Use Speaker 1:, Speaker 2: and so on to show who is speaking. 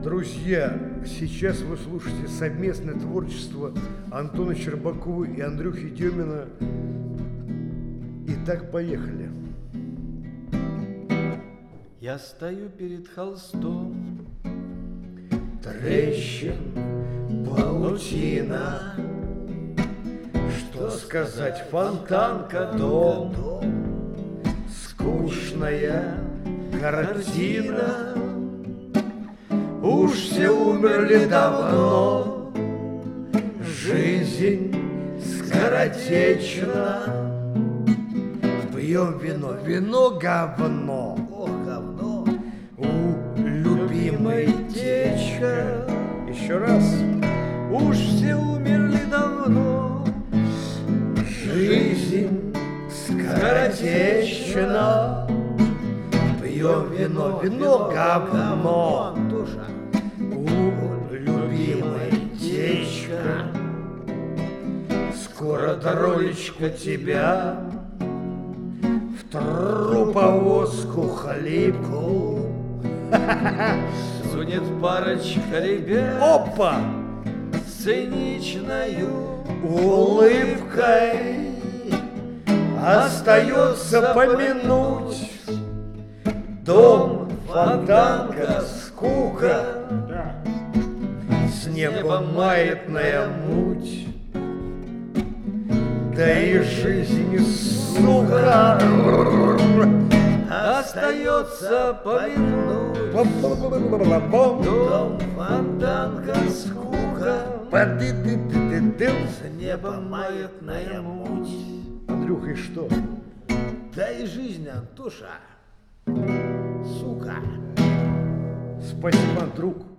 Speaker 1: Друзья, сейчас вы слушаете совместное творчество Антона Щербакова и Андрюхи Демина. Итак, поехали.
Speaker 2: Я стою перед холстом,
Speaker 1: Трещин, паутина, что сказать, фонтанка, дом, скучная картина. Уж все умерли давно, жизнь скоротечна. Пьем вино, вино говно,
Speaker 2: говно,
Speaker 1: у любимой течка. Еще раз.
Speaker 2: Уж все умерли давно,
Speaker 1: Жизнь скоротечна. Пьем вино, вино говно,
Speaker 2: душа,
Speaker 1: у любимой течка. Скоро доролечка тебя в труповозку хлипку.
Speaker 2: сунет парочка ребят
Speaker 1: Опа!
Speaker 2: с циничною
Speaker 1: Улыбкой остается помянуть дом, фонтанка, скука, с небом маятная муть, да и жизнь, сука,
Speaker 2: остается помянуть дом, фонтанка, скука, с небом маятная муть.
Speaker 1: Андрюха, и что?
Speaker 2: Да и жизнь, Антоша, сука.
Speaker 1: Спасибо, друг.